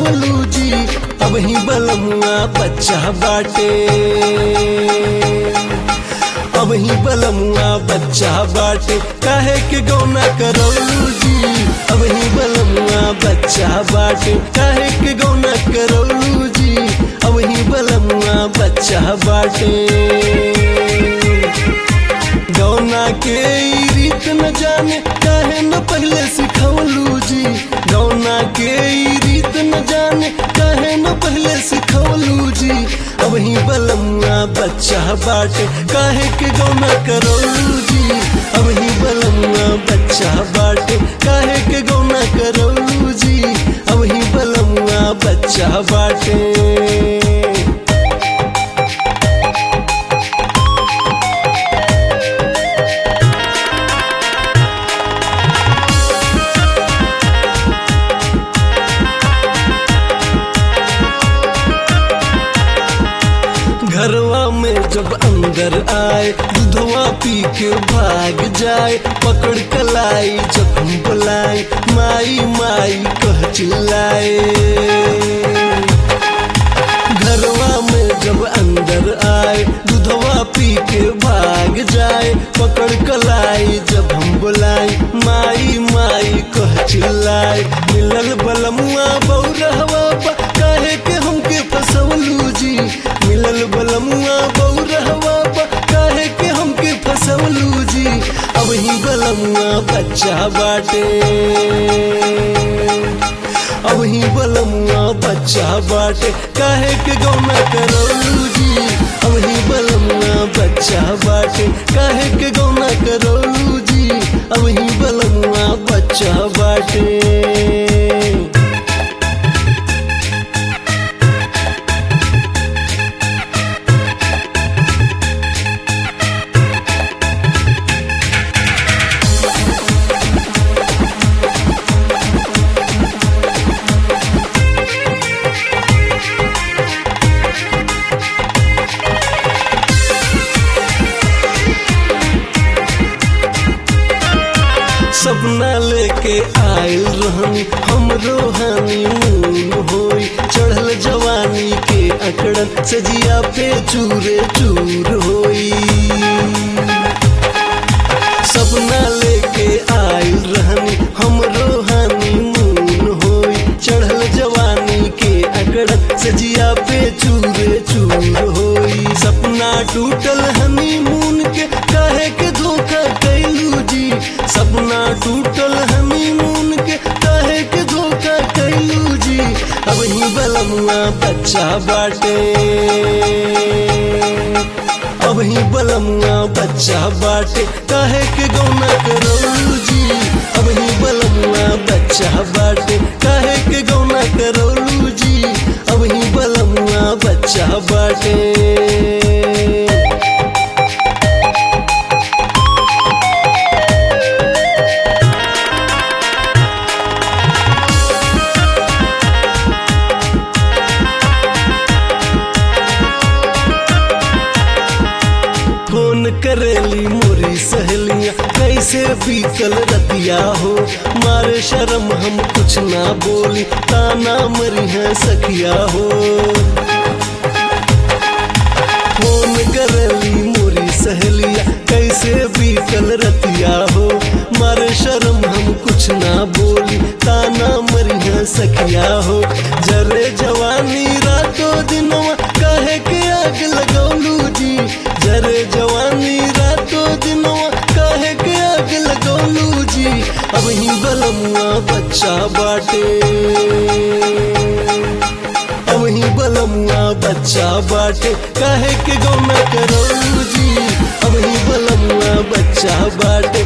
सिखवलू जी अब ही बलमुआ बच्चा बाटे अब ही बलमुआ बच्चा बाटे काहे के गौना करौलू जी अब ही बलमुआ बच्चा बाटे काहे के गौना करौलू जी अब ही बलमुआ बच्चा बाटे गौना के ई रीत न जाने काहे न पहले सिखवलू जी गौना के ई रीत न जाने काहे न पहले सिखवलू जी अब ही बलमुआ बच्चा बाटे काहे के गौना करौलू जी अब ही बलमुआ बच्चा बाटे काहे के गौना करौलू जी अब ही बलमुआ बच्चा बाटे घरवा में जब अंदर आए दूधवा पी के भाग जाए पकड़ कलाई जब हम बुलाए माई माई कह चिल्लाए घरवा में जब अंदर आए दूधवा पी के भाग जाए पकड़ कलाई जब हम बुलाए माई माई कह चिल्लाए मिलल बलमुआ बौरहवा काहे के हमके फसवलू जी मिलल बलमुआ बौरहवा काहे के हमके फसवलू जी अब ही बलमुआ बच्चा बाटे अब ही बलमुआ बच्चा बाटे काहे के गौना करौलू जी अब ही बलमुआ बच्चा बाटे काहे के गौना करौलू जी अब ही बलमुआ बच्चा बाटे सपना लेके आयल रहनी हमरो हनीमून होई चढ़ल जवानी के अकड़न सजिया पे चूरे चूर होई सपना लेके आयल रहनी हमरो हनीमून होई चढ़ल जवानी के अकड़न सजिया पे चूरे चूर होई सपना टूटल हनीमून के काहे के धोखा कैलू जी सपना टूटल हनीमून के काहे के धोखा कैलू जी अब ही बलमुआ बच्चा बाटे अब ही बलमुआ बच्चा बाटे काहे के गौना करौलू जी अब ही बलमुआ बच्चा बाटे काहे के गौना करौलू जी अब ही बलमुआ बच्चा बाटे करेली मोरी सहेलियां कैसे बीतल रतिया हो मारे शर्म हम कुछ ना बोली ताना मरी है सखिया हो फोन करेली मोरी सहेलियां कैसे बीतल रतिया हो मारे शर्म हम कुछ ना बोली ताना मरी है सखिया हो जरे जवानी रातों दिनों काहे के आग लगौलू जी जरे जवानी रातों दिनों काहे के आग लगौलू जी अब ही बलमुआ बच्चा बाटे अब ही बलमुआ बच्चा बाटे काहे के गौना करौलू जी अब ही बलमुआ बच्चा बाटे